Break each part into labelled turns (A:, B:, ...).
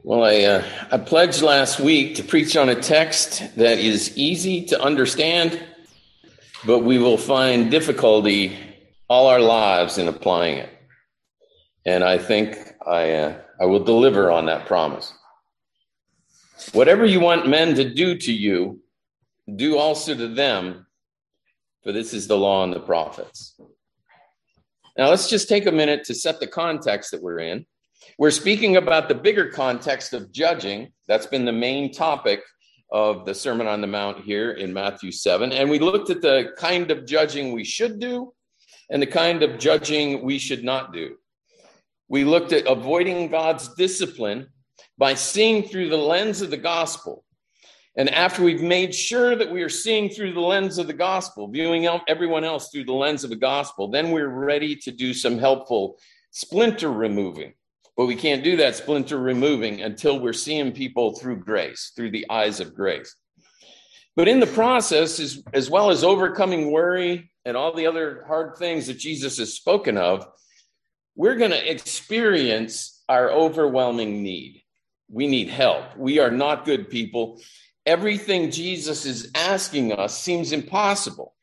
A: Well, I pledged last week to preach on a text that is easy to understand, but we will find difficulty all our lives in applying it. And I think I will deliver on that promise. Whatever you want men to do to you, do also to them, for this is the law and the prophets. Now, let's just take a minute to set the context that we're in. We're speaking about the bigger context of judging. That's been the main topic of the Sermon on the Mount here in Matthew 7. And we looked at the kind of judging we should do and the kind of judging we should not do. We looked at avoiding God's discipline by seeing through the lens of the gospel. And after we've made sure that we are seeing through the lens of the gospel, viewing everyone else through the lens of the gospel, then we're ready to do some helpful splinter removing. But we can't do that splinter removing until we're seeing people through grace, through the eyes of grace. But in the process, as well as overcoming worry and all the other hard things that Jesus has spoken of, we're going to experience our overwhelming need. We need help. We are not good people. Everything Jesus is asking us seems impossible.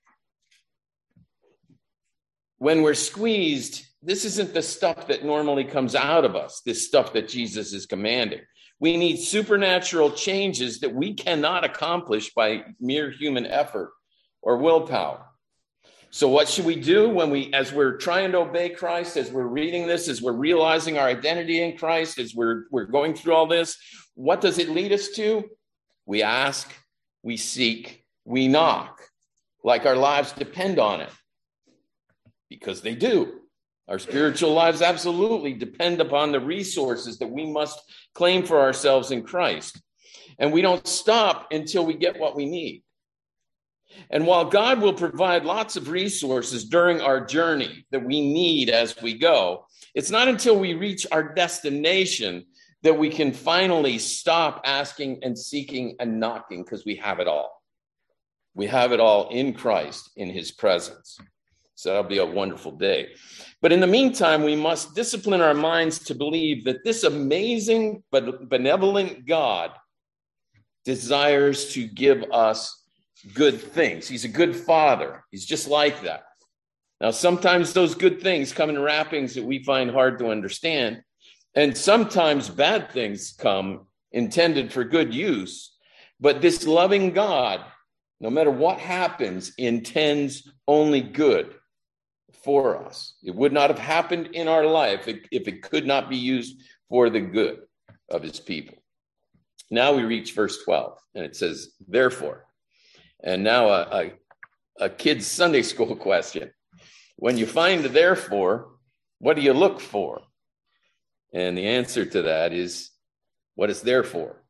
A: When we're squeezed, this isn't the stuff that normally comes out of us, this stuff that Jesus is commanding. We need supernatural changes that we cannot accomplish by mere human effort or willpower. So what should we do as we're trying to obey Christ, as we're reading this, as we're realizing our identity in Christ, as we're going through all this? What does it lead us to? We ask, we seek, we knock, like our lives depend on it, because they do. Our spiritual lives absolutely depend upon the resources that we must claim for ourselves in Christ. And we don't stop until we get what we need. And while God will provide lots of resources during our journey that we need as we go, it's not until we reach our destination that we can finally stop asking and seeking and knocking, because we have it all. We have it all in Christ, in his presence. So that'll be a wonderful day. But in the meantime, we must discipline our minds to believe that this amazing but benevolent God desires to give us good things. He's a good father. He's just like that. Now, sometimes those good things come in wrappings that we find hard to understand. And sometimes bad things come intended for good use. But this loving God, no matter what happens, intends only good for us. It would not have happened in our life if it could not be used for the good of his people. Now we reach verse 12, and it says, therefore. And now a kid's Sunday school question. When you find the therefore, what do you look for? And the answer to that is, what is therefore?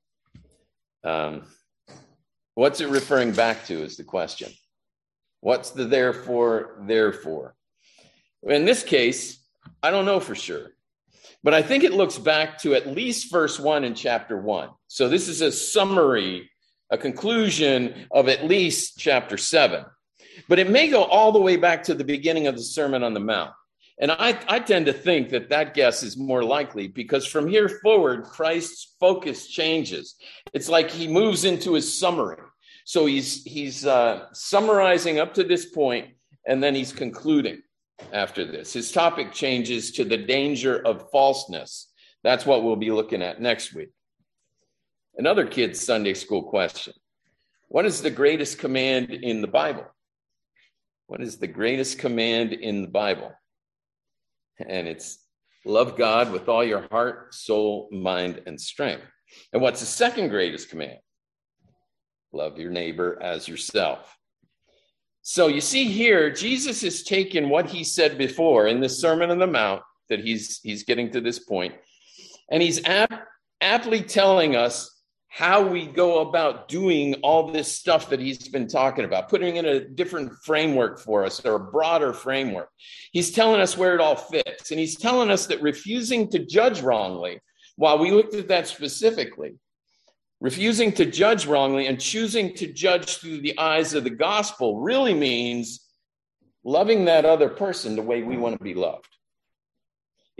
A: What's it referring back to is the question. What's the therefore? In this case, I don't know for sure, but I think it looks back to at least verse 1 in chapter 1. So this is a summary, a conclusion of at least chapter 7. But it may go all the way back to the beginning of the Sermon on the Mount. And I tend to think that guess is more likely, because from here forward, Christ's focus changes. It's like he moves into his summary. So he's summarizing up to this point, and then he's concluding after this. His topic changes to the danger of falseness. That's what we'll be looking at next week. Another kid's Sunday school question. What is the greatest command in the Bible? What is the greatest command in the Bible? And it's love God with all your heart, soul, mind, and strength. And what's the second greatest command? Love your neighbor as yourself. So you see here, Jesus has taken what he said before in the Sermon on the Mount, that he's getting to this point, and he's aptly telling us how we go about doing all this stuff that he's been talking about, putting in a different framework for us, or a broader framework. He's telling us where it all fits, and he's telling us that refusing to judge wrongly, while we looked at that specifically, refusing to judge wrongly and choosing to judge through the eyes of the gospel really means loving that other person the way we want to be loved.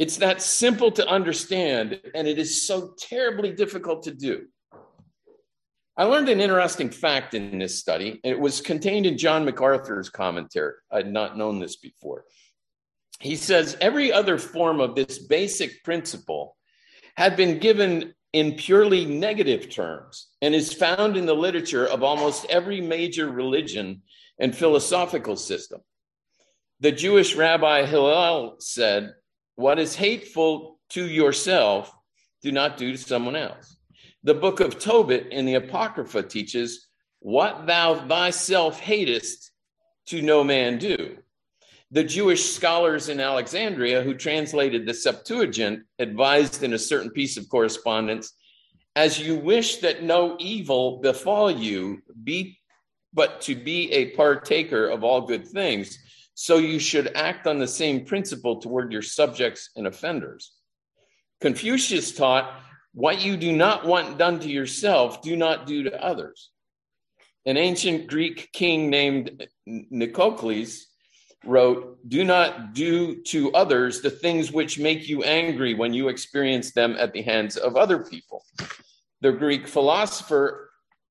A: It's that simple to understand, and it is so terribly difficult to do. I learned an interesting fact in this study. It was contained in John MacArthur's commentary. I had not known this before. He says every other form of this basic principle had been given in purely negative terms and is found in the literature of almost every major religion and philosophical system. The Jewish Rabbi Hillel said, "What is hateful to yourself, do not do to someone else." The book of Tobit in the Apocrypha teaches, "What thou thyself hatest, to no man do." The Jewish scholars in Alexandria who translated the Septuagint advised in a certain piece of correspondence, "As you wish that no evil befall you, but to be a partaker of all good things, so you should act on the same principle toward your subjects and offenders." Confucius taught, "What you do not want done to yourself, do not do to others." An ancient Greek king named Nicocles wrote, "Do not do to others the things which make you angry when you experience them at the hands of other people." The Greek philosopher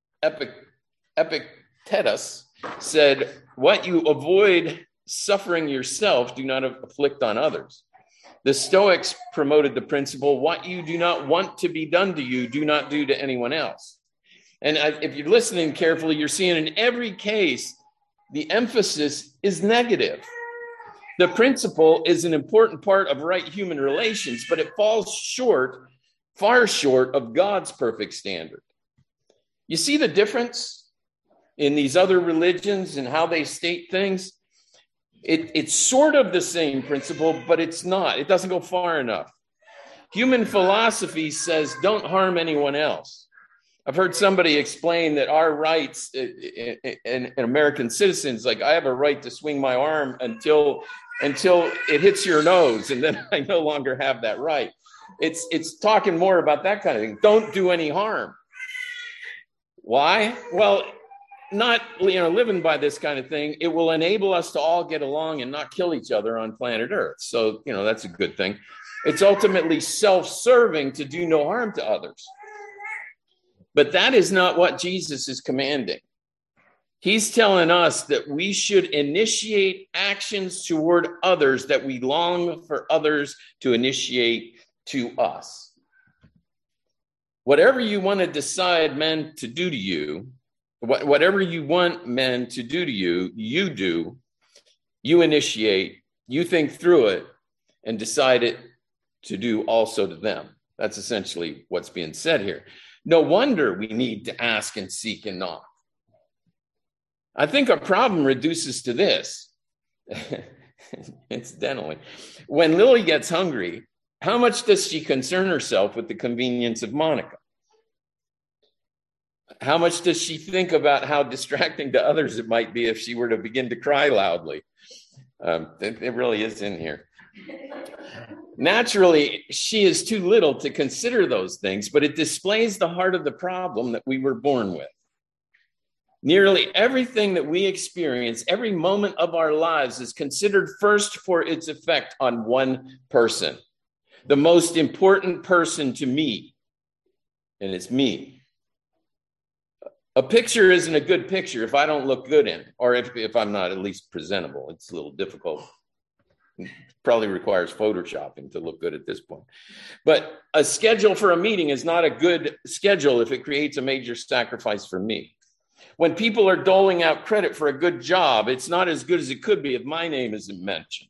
A: Epictetus said, "What you avoid suffering yourself, do not afflict on others." The Stoics promoted the principle, "What you do not want to be done to you, do not do to anyone else." And if you're listening carefully, you're seeing in every case, the emphasis is negative. The principle is an important part of right human relations, but it falls short, far short of God's perfect standard. You see the difference in these other religions and how they state things? It's sort of the same principle, but it's not. It doesn't go far enough. Human philosophy says, don't harm anyone else. I've heard somebody explain that our rights in American citizens, like I have a right to swing my arm until it hits your nose, and then I no longer have that right. It's talking more about that kind of thing. Don't do any harm. Why? Well, not living by this kind of thing, it will enable us to all get along and not kill each other on planet Earth. So, that's a good thing. It's ultimately self-serving to do no harm to others. But that is not what Jesus is commanding. He's telling us that we should initiate actions toward others that we long for others to initiate to us. Whatever you want to decide men to do to you, whatever you want men to do to you, you do, you initiate, you think through it, and decide it to do also to them. That's essentially what's being said here. No wonder we need to ask and seek and knock. I think our problem reduces to this. Incidentally, when Lily gets hungry, how much does she concern herself with the convenience of Monica? How much does she think about how distracting to others it might be if she were to begin to cry loudly? It really is in here. Naturally, she is too little to consider those things, but it displays the heart of the problem that we were born with. Nearly everything that we experience, every moment of our lives, is considered first for its effect on one person, the most important person to me, and it's me. A picture isn't a good picture if I don't look good in it, or if I'm not at least presentable. It's a little difficult. It probably requires photoshopping to look good at this point. But a schedule for a meeting is not a good schedule if it creates a major sacrifice for me. When people are doling out credit for a good job, it's not as good as it could be if my name isn't mentioned.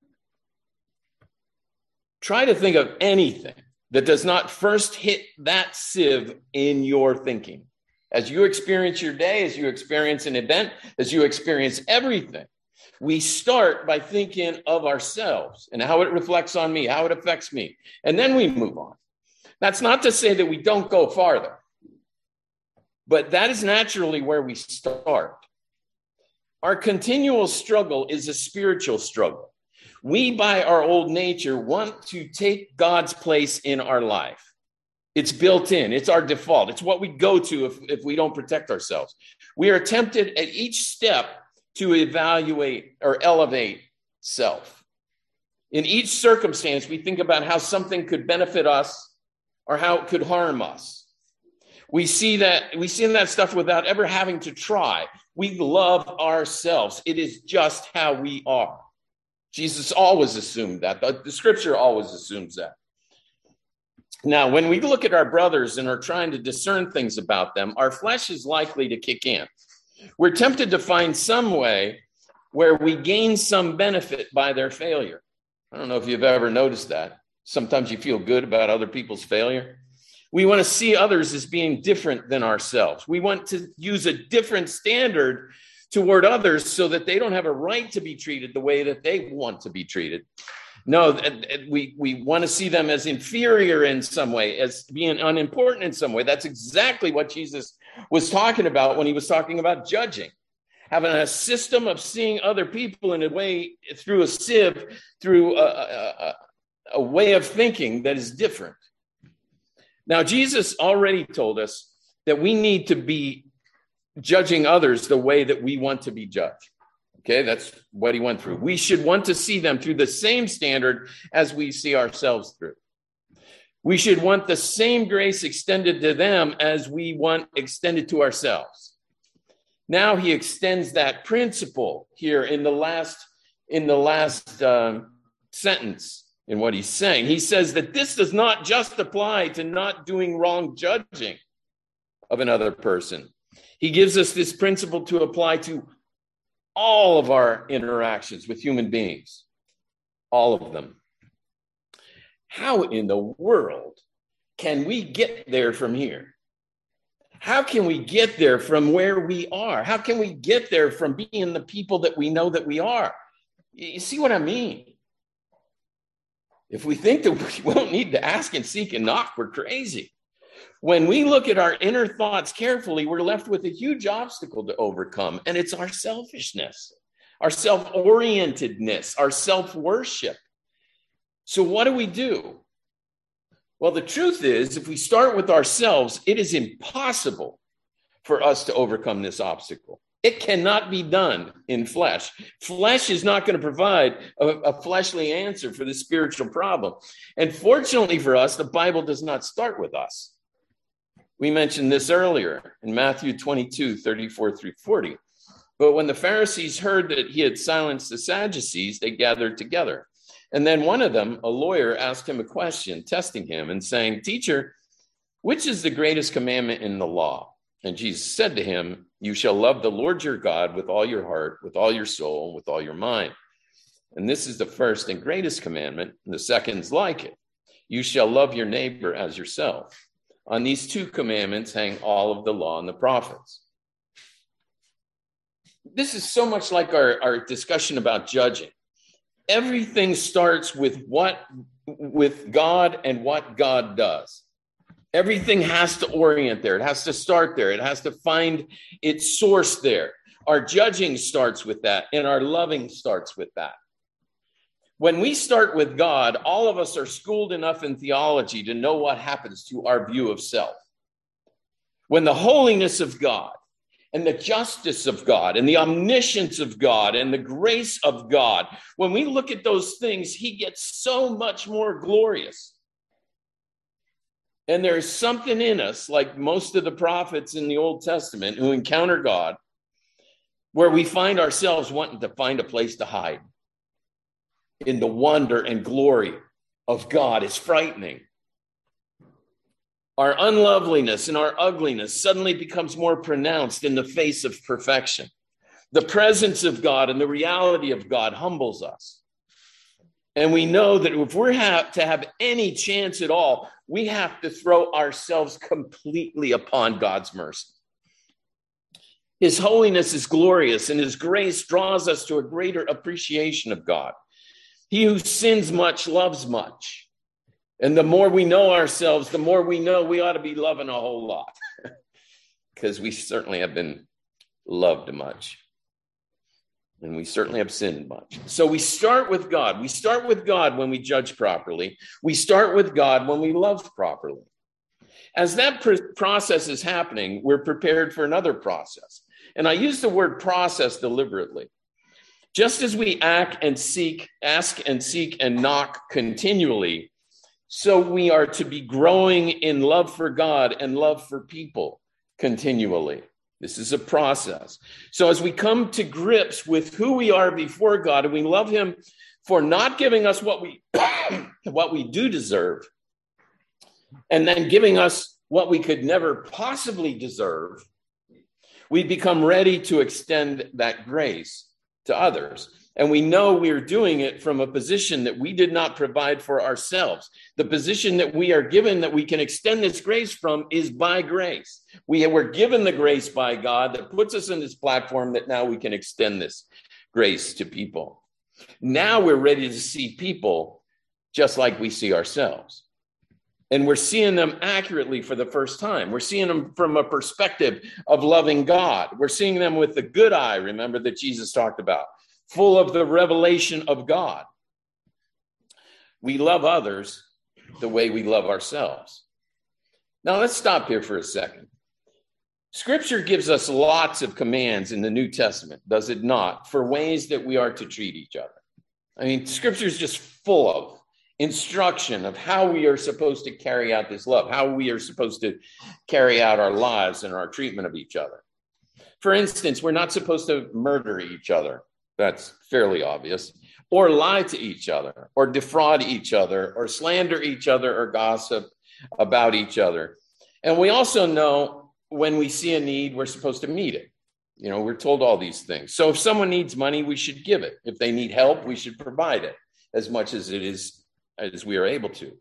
A: Try to think of anything that does not first hit that sieve in your thinking. As you experience your day, as you experience an event, as you experience everything, we start by thinking of ourselves and how it reflects on me, how it affects me, and then we move on. That's not to say that we don't go farther, but that is naturally where we start. Our continual struggle is a spiritual struggle. We, by our old nature, want to take God's place in our life. It's built in. It's our default. It's what we go to if we don't protect ourselves. We are tempted at each step to evaluate or elevate self. In each circumstance, we think about how something could benefit us or how it could harm us. We see that stuff without ever having to try. We love ourselves. It is just how we are. Jesus always assumed that. The scripture always assumes that. Now, when we look at our brothers and are trying to discern things about them, our flesh is likely to kick in. We're tempted to find some way where we gain some benefit by their failure. I don't know if you've ever noticed that. Sometimes you feel good about other people's failure. We want to see others as being different than ourselves. We want to use a different standard toward others so that they don't have a right to be treated the way that they want to be treated. No, we want to see them as inferior in some way, as being unimportant in some way. That's exactly what Jesus was talking about when he was talking about judging. Having a system of seeing other people in a way, through a sieve, through a way of thinking that is different. Now, Jesus already told us that we need to be judging others the way that we want to be judged. Okay, that's what he went through. We should want to see them through the same standard as we see ourselves through. We should want the same grace extended to them as we want extended to ourselves. Now he extends that principle here in the last sentence in what he's saying. He says that this does not just apply to not doing wrong judging of another person. He gives us this principle to apply to all of our interactions with human beings, all of them. How in the world can we get there from here? How can we get there from where we are? How can we get there from being the people that we know that we are? You see what I mean? If we think that we won't need to ask and seek and knock, we're crazy. When we look at our inner thoughts carefully, we're left with a huge obstacle to overcome, and it's our selfishness, our self-orientedness, our self-worship. So what do? Well, the truth is, if we start with ourselves, it is impossible for us to overcome this obstacle. It cannot be done in flesh. Flesh is not going to provide a fleshly answer for the spiritual problem. And fortunately for us, the Bible does not start with us. We mentioned this earlier in Matthew 22, 34 through 40. But when the Pharisees heard that he had silenced the Sadducees, they gathered together. And then one of them, a lawyer, asked him a question, testing him and saying, "Teacher, which is the greatest commandment in the law?" And Jesus said to him, "You shall love the Lord your God with all your heart, with all your soul, and with all your mind. And this is the first and greatest commandment, and the second's like it. You shall love your neighbor as yourself. On these two commandments hang all of the law and the prophets." This is so much like our discussion about judging. Everything starts with God and what God does. Everything has to orient there. It has to start there. It has to find its source there. Our judging starts with that, and our loving starts with that. When we start with God, all of us are schooled enough in theology to know what happens to our view of self. When the holiness of God and the justice of God and the omniscience of God and the grace of God, when we look at those things, he gets so much more glorious. And there's something in us, like most of the prophets in the Old Testament who encounter God, where we find ourselves wanting to find a place to hide. In the wonder and glory of God is frightening. Our unloveliness and our ugliness suddenly becomes more pronounced in the face of perfection. The presence of God and the reality of God humbles us. And we know that if we're to have any chance at all, we have to throw ourselves completely upon God's mercy. His holiness is glorious, and his grace draws us to a greater appreciation of God. He who sins much loves much. And the more we know ourselves, the more we know we ought to be loving a whole lot. Because we certainly have been loved much. And we certainly have sinned much. So we start with God. We start with God when we judge properly. We start with God when we love properly. As that process is happening, we're prepared for another process. And I use the word process deliberately. Just as we ask and seek and knock continually, so we are to be growing in love for God and love for people continually. This is a process. So as we come to grips with who we are before God, and we love him for not giving us what we what we do deserve, and then giving us what we could never possibly deserve, we become ready to extend that grace to others. And we know we are doing it from a position that we did not provide for ourselves. The position that we are given that we can extend this grace from is by grace. We were given the grace by God that puts us in this platform that now we can extend this grace to people. Now we're ready to see people just like we see ourselves. And we're seeing them accurately for the first time. We're seeing them from a perspective of loving God. We're seeing them with the good eye, remember, that Jesus talked about, full of the revelation of God. We love others the way we love ourselves. Now, let's stop here for a second. Scripture gives us lots of commands in the New Testament, does it not, for ways that we are to treat each other. I mean, Scripture is just full of instruction of how we are supposed to carry out this love, how we are supposed to carry out our lives and our treatment of each other. For instance, we're not supposed to murder each other. That's fairly obvious. Or lie to each other, or defraud each other, or slander each other, or gossip about each other. And we also know when we see a need, we're supposed to meet it. You know, we're told all these things. So if someone needs money, we should give it. If they need help, we should provide it as much as we are able to.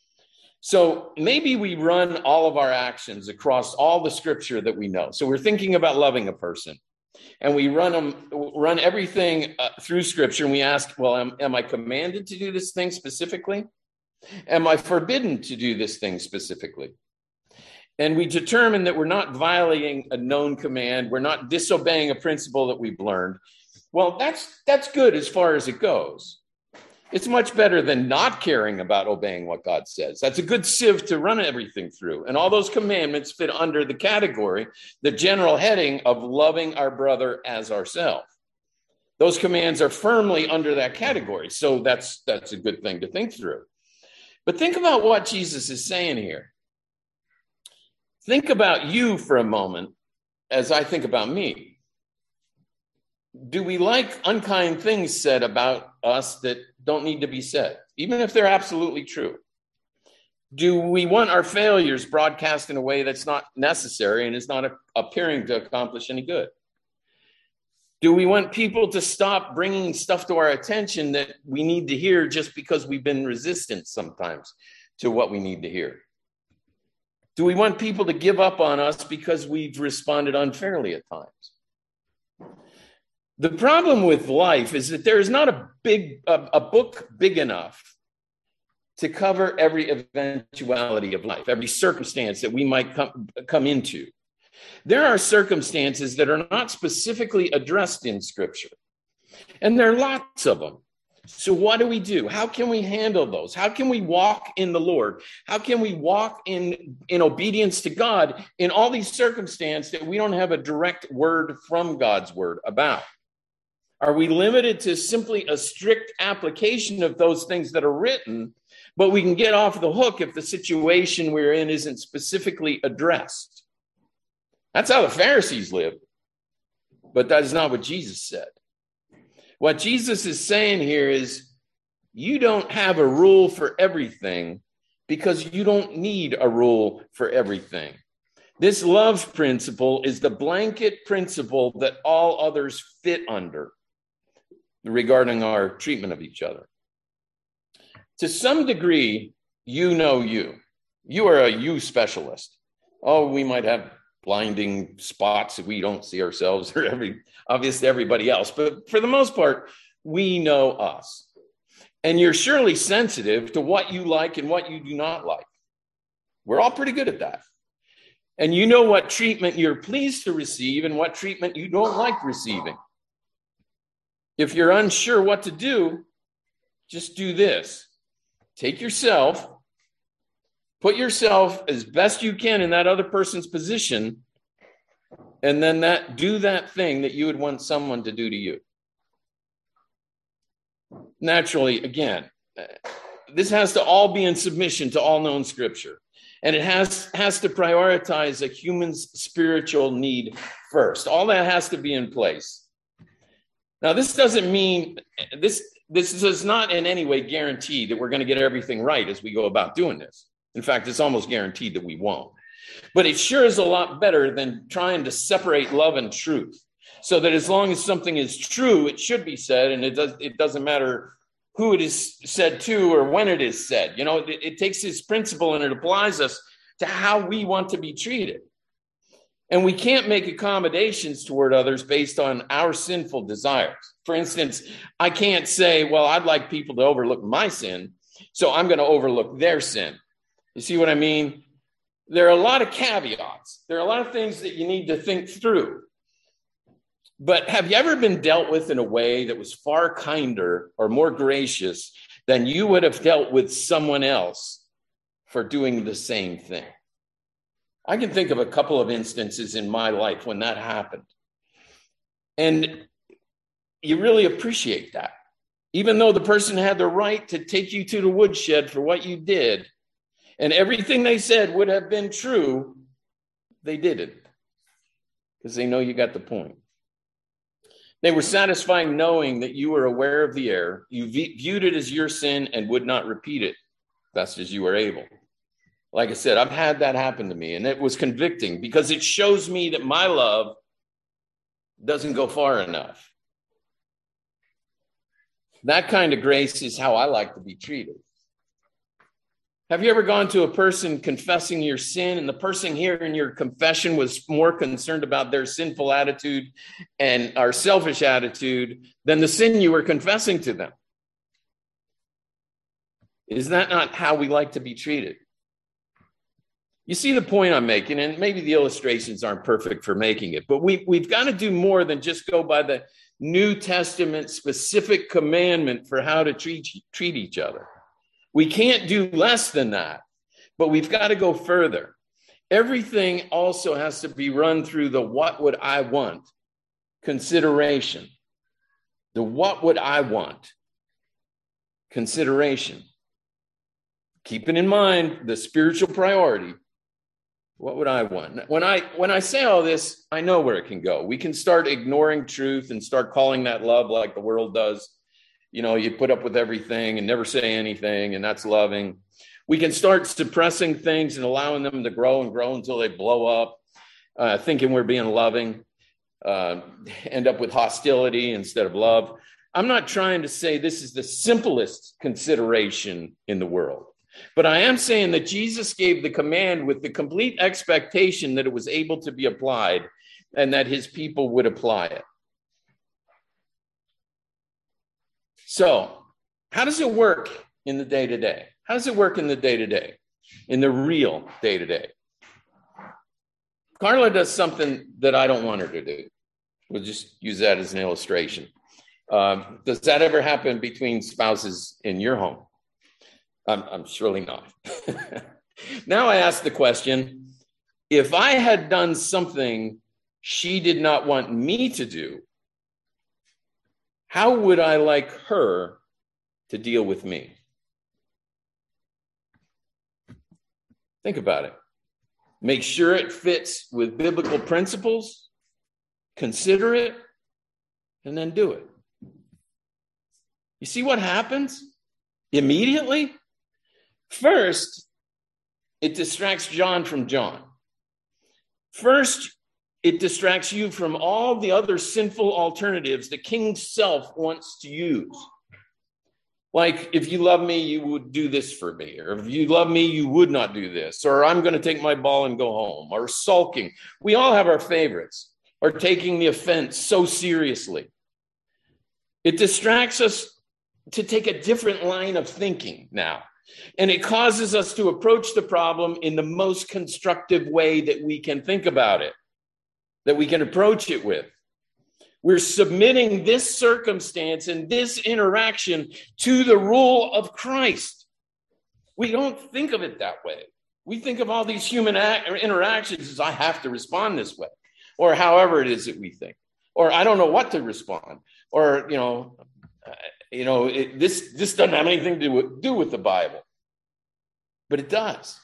A: So maybe we run all of our actions across all the scripture that we know. So we're thinking about loving a person, and we run everything through scripture, and we ask, well, am I commanded to do this thing specifically? Am I forbidden to do this thing specifically? And we determine that we're not violating a known command. We're not disobeying a principle that we've learned. Well, that's good as far as it goes. It's much better than not caring about obeying what God says. That's a good sieve to run everything through. And all those commandments fit under the category, the general heading of loving our brother as ourselves. Those commands are firmly under that category. So that's a good thing to think through. But think about what Jesus is saying here. Think about you for a moment as I think about me. Do we like unkind things said about us that don't need to be said, even if they're absolutely true? Do we want our failures broadcast in a way that's not necessary and is not appearing to accomplish any good? Do we want people to stop bringing stuff to our attention that we need to hear just because we've been resistant sometimes to what we need to hear? Do we want people to give up on us because we've responded unfairly at times? The problem with life is that there is not a book big enough to cover every eventuality of life, every circumstance that we might come into. There are circumstances that are not specifically addressed in Scripture, and there are lots of them. So what do we do? How can we handle those? How can we walk in the Lord? How can we walk in obedience to God in all these circumstances that we don't have a direct word from God's word about? Are we limited to simply a strict application of those things that are written, but we can get off the hook if the situation we're in isn't specifically addressed? That's how the Pharisees lived, but that is not what Jesus said. What Jesus is saying here is, you don't have a rule for everything because you don't need a rule for everything. This love principle is the blanket principle that all others fit under regarding our treatment of each other. To some degree, you know you. You are a you specialist. Oh, we might have blinding spots that we don't see ourselves or obviously everybody else. But for the most part, we know us. And you're surely sensitive to what you like and what you do not like. We're all pretty good at that. And you know what treatment you're pleased to receive and what treatment you don't like receiving. If you're unsure what to do, just do this. Take yourself, put yourself as best you can in that other person's position, and then do that thing that you would want someone to do to you. naturally, again, this has to all be in submission to all known scripture. And it has to prioritize a human's spiritual need first. All that has to be in place. Now, this doesn't mean, this does not in any way guarantee that we're going to get everything right as we go about doing this. In fact, it's almost guaranteed that we won't. But it sure is a lot better than trying to separate love and truth. So that as long as something is true, it should be said, and it doesn't matter who it is said to or when it is said. You know, it takes this principle and it applies us to how we want to be treated. And we can't make accommodations toward others based on our sinful desires. For instance, I can't say, well, I'd like people to overlook my sin, so I'm going to overlook their sin. You see what I mean? There are a lot of caveats. There are a lot of things that you need to think through. But have you ever been dealt with in a way that was far kinder or more gracious than you would have dealt with someone else for doing the same thing? I can think of a couple of instances in my life when that happened. And you really appreciate that. Even though the person had the right to take you to the woodshed for what you did, and everything they said would have been true, they didn't, because they know you got the point. They were satisfying knowing that you were aware of the error, you viewed it as your sin, and would not repeat it best as you were able. Like I said, I've had that happen to me, and it was convicting because it shows me that my love doesn't go far enough. That kind of grace is how I like to be treated. Have you ever gone to a person confessing your sin, and the person hearing your confession was more concerned about their sinful attitude and our selfish attitude than the sin you were confessing to them? Is that not how we like to be treated? You see the point I'm making, and maybe the illustrations aren't perfect for making it, but we've got to do more than just go by the New Testament specific commandment for how to treat each other. We can't do less than that, but we've got to go further. Everything also has to be run through the what would I want consideration. The what would I want consideration. Keeping in mind the spiritual priority. What would I want? When I say all this, I know where it can go. We can start ignoring truth and start calling that love like the world does. You know, you put up with everything and never say anything, and that's loving. We can start suppressing things and allowing them to grow and grow until they blow up, thinking we're being loving, end up with hostility instead of love. I'm not trying to say this is the simplest consideration in the world, but I am saying that Jesus gave the command with the complete expectation that it was able to be applied and that his people would apply it. So, how does it work in the day-to-day? How does it work in the day-to-day, in the real day-to-day? Carla does something that I don't want her to do. We'll just use that as an illustration. Does that ever happen between spouses in your home? I'm surely not. Now I ask the question, if I had done something she did not want me to do, how would I like her to deal with me? Think about it. Make sure it fits with biblical principles, consider it, and then do it. You see what happens immediately? First, it distracts John from John. First, it distracts you from all the other sinful alternatives the King self wants to use. Like, if you love me, you would do this for me. Or if you love me, you would not do this. Or I'm going to take my ball and go home. Or sulking. We all have our favorites. Or taking the offense so seriously. It distracts us to take a different line of thinking now. And it causes us to approach the problem in the most constructive way that we can think about it, that we can approach it with. We're submitting this circumstance and this interaction to the rule of Christ. We don't think of it that way. We think of all these human interactions as I have to respond this way, or however it is that we think, or I don't know what to respond, or, This doesn't have anything to do with the Bible, but it does.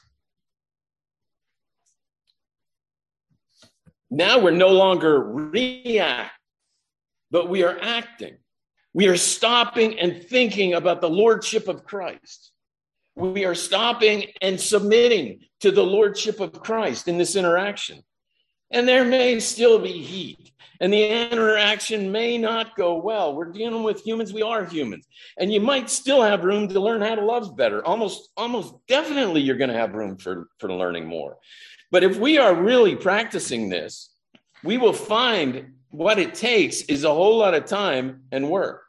A: Now we're no longer reacting, but we are acting. We are stopping and thinking about the lordship of Christ. We are stopping and submitting to the lordship of Christ in this interaction. And there may still be heat, and the interaction may not go well. We're dealing with humans. We are humans. And you might still have room to learn how to love better. Almost definitely you're going to have room for learning more. But if we are really practicing this, we will find what it takes is a whole lot of time and work.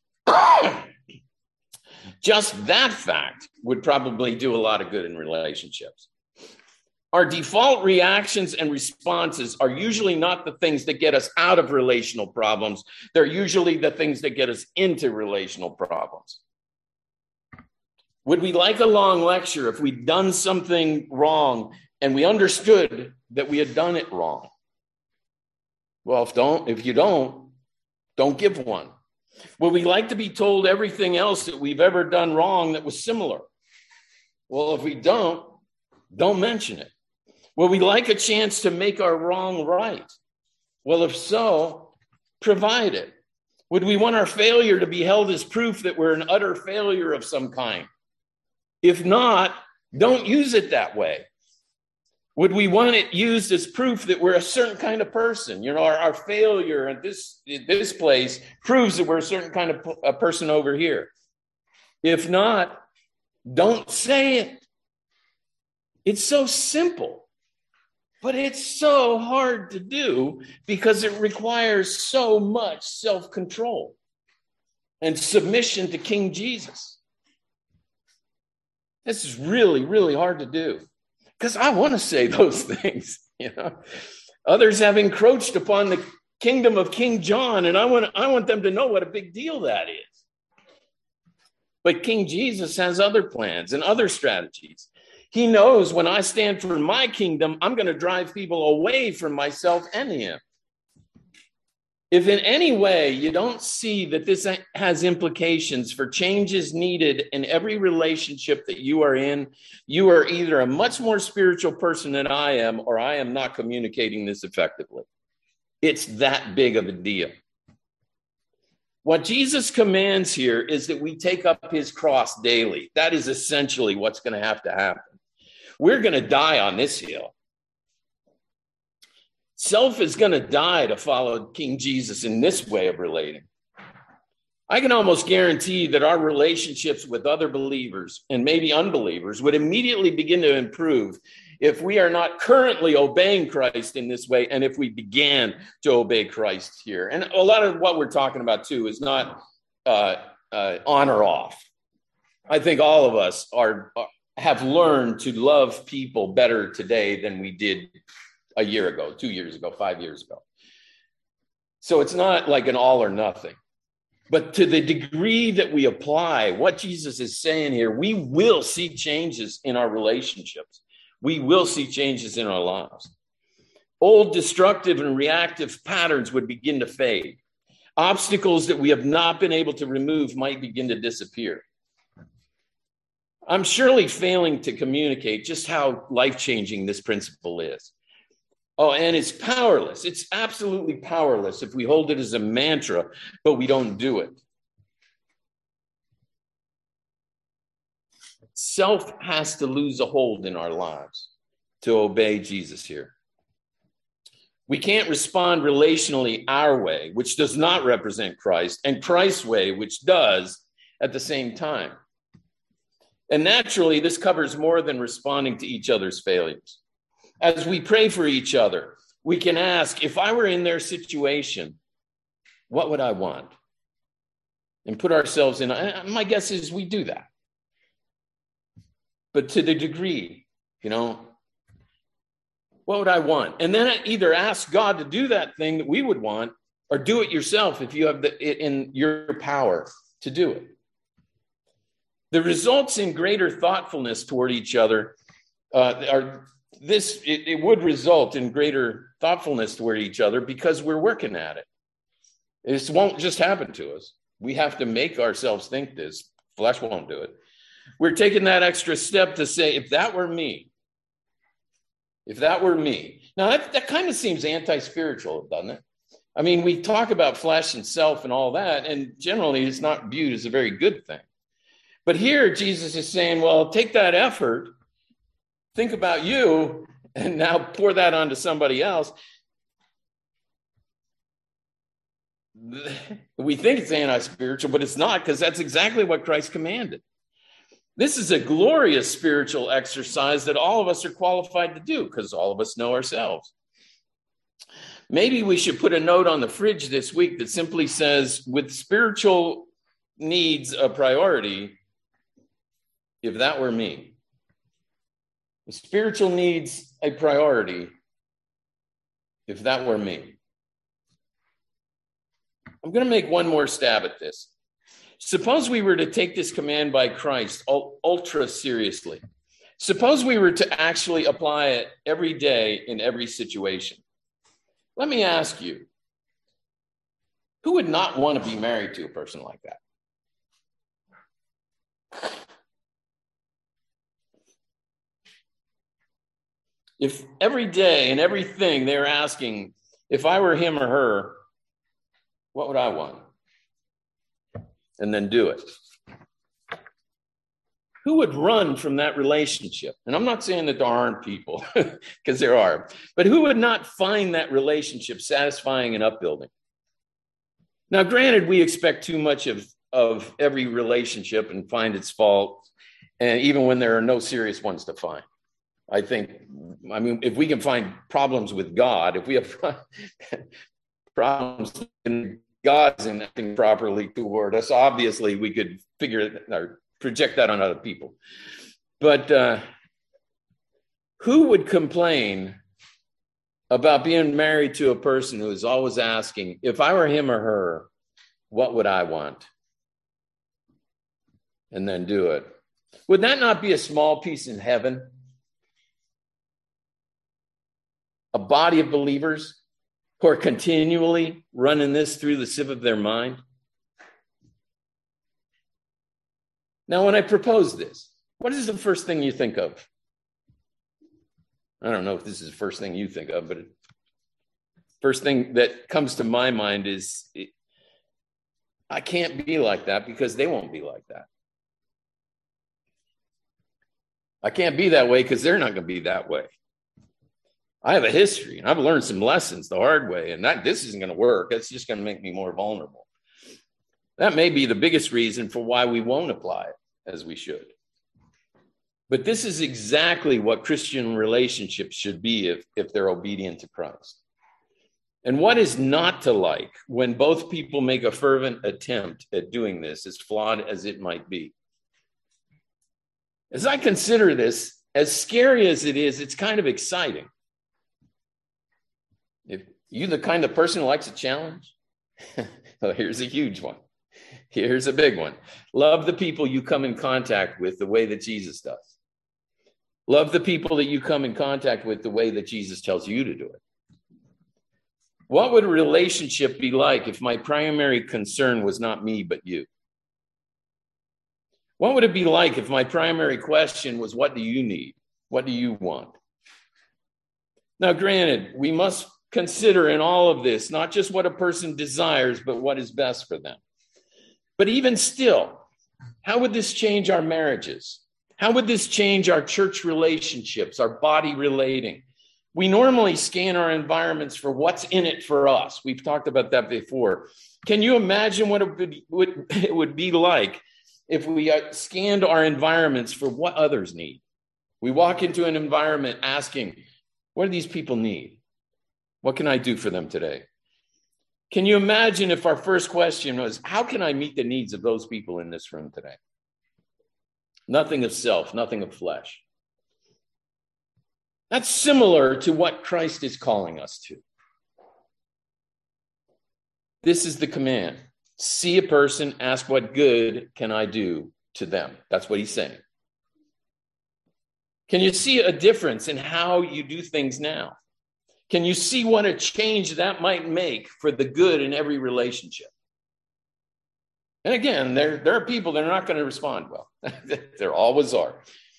A: Just that fact would probably do a lot of good in relationships. Our default reactions and responses are usually not the things that get us out of relational problems. They're usually the things that get us into relational problems. Would we like a long lecture if we'd done something wrong and we understood that we had done it wrong? Well, if you don't give one. Would we like to be told everything else that we've ever done wrong that was similar? Well, if we don't mention it. Would we like a chance to make our wrong right? Well, if so, provide it. Would we want our failure to be held as proof that we're an utter failure of some kind? If not, don't use it that way. Would we want it used as proof that we're a certain kind of person? Our failure at this place proves that we're a certain kind of a person over here. If not, don't say it. It's so simple, but it's so hard to do because it requires so much self-control and submission to King Jesus. This is really, really hard to do. Because I want to say those things, Others have encroached upon the kingdom of King John, and I want them to know what a big deal that is. But King Jesus has other plans and other strategies. He knows when I stand for my kingdom, I'm going to drive people away from myself and him. If in any way you don't see that this has implications for changes needed in every relationship that you are in, you are either a much more spiritual person than I am, or I am not communicating this effectively. It's that big of a deal. What Jesus commands here is that we take up his cross daily. That is essentially what's going to happen. We're going to die on this hill. Self is going to die to follow King Jesus in this way of relating. I can almost guarantee that our relationships with other believers and maybe unbelievers would immediately begin to improve if we are not currently obeying Christ in this way, and if we began to obey Christ here. And a lot of what we're talking about, too, is not on or off. I think all of us have learned to love people better today than we did a year ago, 2 years ago, 5 years ago. So it's not like an all or nothing. But to the degree that we apply what Jesus is saying here, we will see changes in our relationships. We will see changes in our lives. Old destructive and reactive patterns would begin to fade. Obstacles that we have not been able to remove might begin to disappear. I'm surely failing to communicate just how life-changing this principle is. Oh, and it's powerless. It's absolutely powerless if we hold it as a mantra, but we don't do it. Self has to lose a hold in our lives to obey Jesus here. We can't respond relationally our way, which does not represent Christ, and Christ's way, which does, at the same time. And naturally, this covers more than responding to each other's failures. As we pray for each other, we can ask, if I were in their situation, what would I want? And put ourselves in. My guess is we do that. But to the degree, what would I want? And then either ask God to do that thing that we would want, or do it yourself if you have it in your power to do it. The results in greater thoughtfulness toward each other it would result in greater thoughtfulness toward each other because we're working at it. This won't just happen to us. We have to make ourselves think this. Flesh won't do it. We're taking that extra step to say, if that were me. Now, that kind of seems anti-spiritual, doesn't it? I mean, we talk about flesh and self and all that, and generally it's not viewed as a very good thing. But here, Jesus is saying, well, take that effort, think about you, and now pour that onto somebody else. We think it's anti-spiritual, but it's not, because that's exactly what Christ commanded. This is a glorious spiritual exercise that all of us are qualified to do, because all of us know ourselves. Maybe we should put a note on the fridge this week that simply says, with spiritual needs a priority, if that were me. With spiritual needs a priority, if that were me. I'm going to make one more stab at this. Suppose we were to take this command by Christ ultra seriously. Suppose we were to actually apply it every day in every situation. Let me ask you, who would not want to be married to a person like that? If every day and everything they're asking, if I were him or her, what would I want? And then do it. Who would run from that relationship? And I'm not saying that there aren't people, because there are, but who would not find that relationship satisfying and upbuilding? Now, granted, we expect too much of every relationship and find its faults, and even when there are no serious ones to find. I mean, if we can find problems with God, if we have problems in God isn't acting properly toward us, obviously we could figure it or project that on other people. But who would complain about being married to a person who is always asking, if I were him or her, what would I want? And then do it. Would that not be a small piece in heaven? A body of believers who are continually running this through the sieve of their mind? Now, when I propose this, what is the first thing you think of? I don't know if this is the first thing you think of, but first thing that comes to my mind is, I can't be like that because they won't be like that. I can't be that way because they're not going to be that way. I have a history, and I've learned some lessons the hard way, and this isn't going to work. It's just going to make me more vulnerable. That may be the biggest reason for why we won't apply it as we should. But this is exactly what Christian relationships should be if they're obedient to Christ. And what is not to like when both people make a fervent attempt at doing this, as flawed as it might be? As I consider this, as scary as it is, it's kind of exciting. If you're the kind of person who likes a challenge, well, here's a huge one. Here's a big one. Love the people you come in contact with the way that Jesus does. Love the people that you come in contact with the way that Jesus tells you to do it. What would a relationship be like if my primary concern was not me, but you? What would it be like if my primary question was, what do you need? What do you want? Now, granted, we must consider in all of this, not just what a person desires, but what is best for them. But even still, how would this change our marriages? How would this change our church relationships, our body relating? We normally scan our environments for what's in it for us. We've talked about that before. Can you imagine what it would be like if we scanned our environments for what others need? We walk into an environment asking, what do these people need? What can I do for them today? Can you imagine if our first question was, how can I meet the needs of those people in this room today? Nothing of self, nothing of flesh. That's similar to what Christ is calling us to. This is the command. See a person, ask what good can I do to them. That's what he's saying. Can you see a difference in how you do things now? Can you see what a change that might make for the good in every relationship? And again, there are people that are not going to respond well. There always are.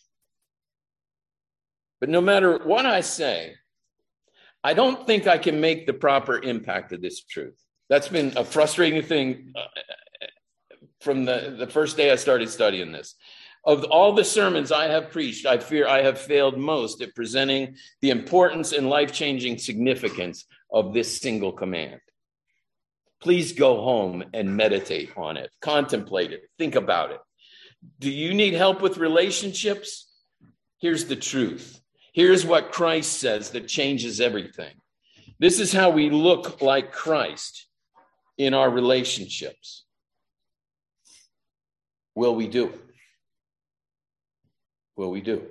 A: But no matter what I say, I don't think I can make the proper impact of this truth. That's been a frustrating thing from the first day I started studying this. Of all the sermons I have preached, I fear I have failed most at presenting the importance and life-changing significance of this single command. Please go home and meditate on it, contemplate it, think about it. Do you need help with relationships? Here's the truth. Here's what Christ says that changes everything. This is how we look like Christ in our relationships. Will we do it? Will we do it?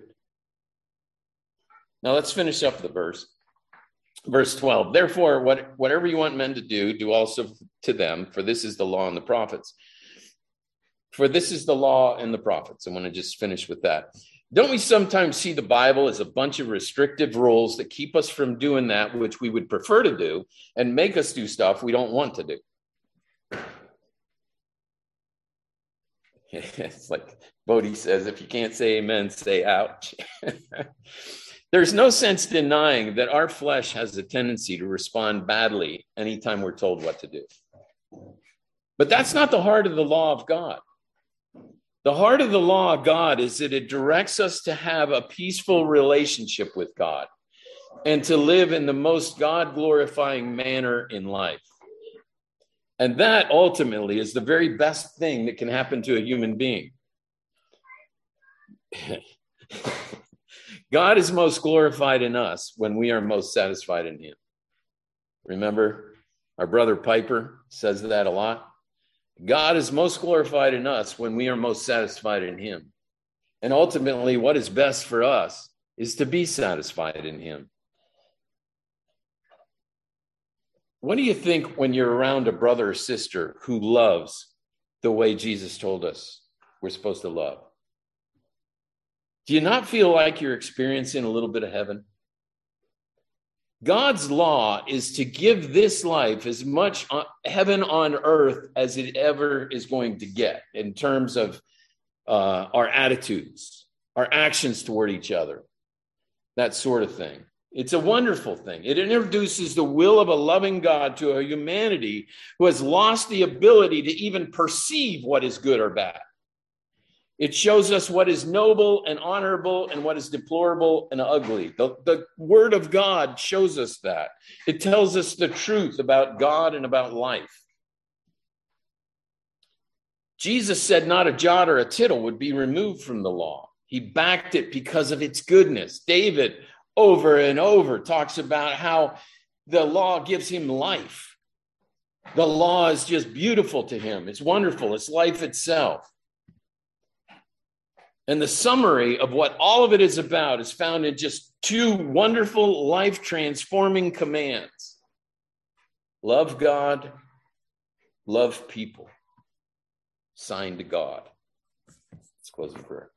A: Now let's finish up the verse. Verse 12, therefore, whatever you want men to do also to them, for this is the law and the prophets. For this is the law and the prophets. I want to just finish with that. Don't we sometimes see the Bible as a bunch of restrictive rules that keep us from doing that which we would prefer to do and make us do stuff we don't want to do? It's like Bodhi says, if you can't say amen, say ouch. There's no sense denying that our flesh has a tendency to respond badly anytime we're told what to do. But that's not the heart of the law of God. The heart of the law of God is that it directs us to have a peaceful relationship with God and to live in the most God-glorifying manner in life. And that ultimately is the very best thing that can happen to a human being. God is most glorified in us when we are most satisfied in him. Remember, our brother Piper says that a lot. God is most glorified in us when we are most satisfied in him. And ultimately, what is best for us is to be satisfied in him. What do you think when you're around a brother or sister who loves the way Jesus told us we're supposed to love? Do you not feel like you're experiencing a little bit of heaven? God's law is to give this life as much heaven on earth as it ever is going to get in terms of our attitudes, our actions toward each other, that sort of thing. It's a wonderful thing. It introduces the will of a loving God to a humanity who has lost the ability to even perceive what is good or bad. It shows us what is noble and honorable and what is deplorable and ugly. The word of God shows us that. It tells us the truth about God and about life. Jesus said not a jot or a tittle would be removed from the law. He backed it because of its goodness. David, over and over, talks about how the law gives him life. The law is just beautiful to him. It's wonderful. It's life itself. And the summary of what all of it is about is found in just two wonderful, life-transforming commands. Love God, love people. Signed to God. Let's close in prayer.